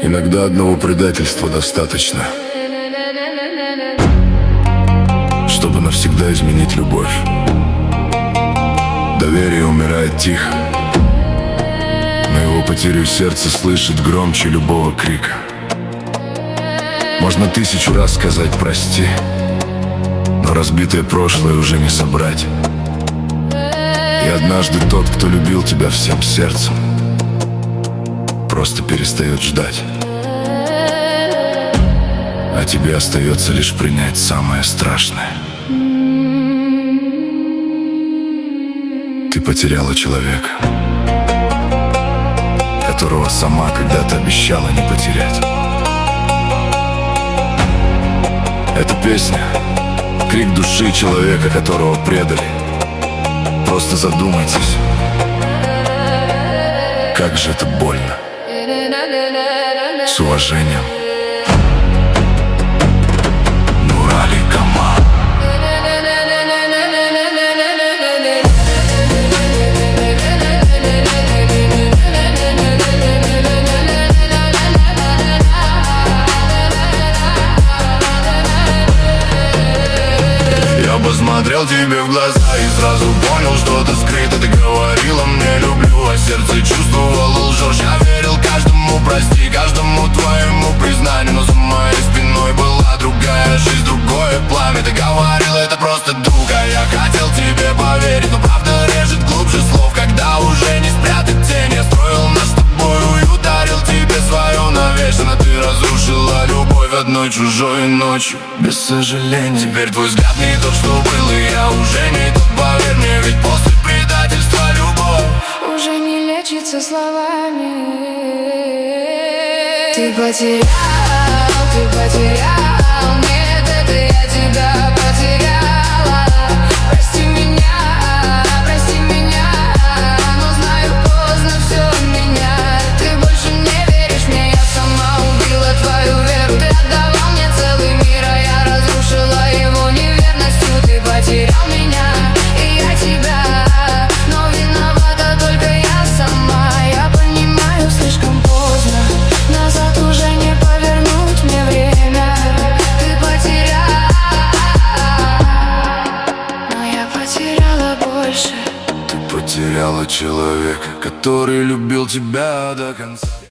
Иногда одного предательства достаточно, чтобы навсегда изменить любовь. Доверие умирает тихо, но его потерю сердце слышит громче любого крика. Можно 1000 раз сказать прости, но разбитое прошлое уже не собрать. И однажды тот, кто любил тебя всем сердцем, просто перестает ждать. А тебе остается лишь принять самое страшное. Ты потеряла человека, которого сама когда-то обещала не потерять. Эта песня — крик души человека, которого предали. Просто задумайтесь, как же это больно. С уважением, Нурали Камал. Я посмотрел тебе в глаза и сразу понял, что-то скрыто. Ты говорила мне люблю, а сердце чувствовало лжешь. Я верил каждому прости, каждому твоему признанию, но за моей спиной была другая жизнь, другое пламя. Ты говорила, это просто друг, а я хотел тебе поверить, но правда режет глубже слов, когда уже не спрятать тень. Я строил наш с тобой уют, дарил тебе свое навечно. Ты разрушила любовь одной чужой ночью, без сожаления. Теперь твой взгляд не тот, что был, и я уже не тот, поверь мне. Ведь после предательства любовь уже не лечится словами. Ты потерял, нет, это я тебя потеряла. Прости меня, но знаю, поздно все менять. Ты больше не веришь мне, я сама убила твою веру. Ты отдавал мне целый мир, а я разрушила его неверностью. Ты потерял меня, и я тебя, но виновата только я сама. Я понимаю, слишком поздно, назад уже не повернуть мне время. Ты потерял, но я потеряла больше. Ты потеряла человека, который любил тебя до конца.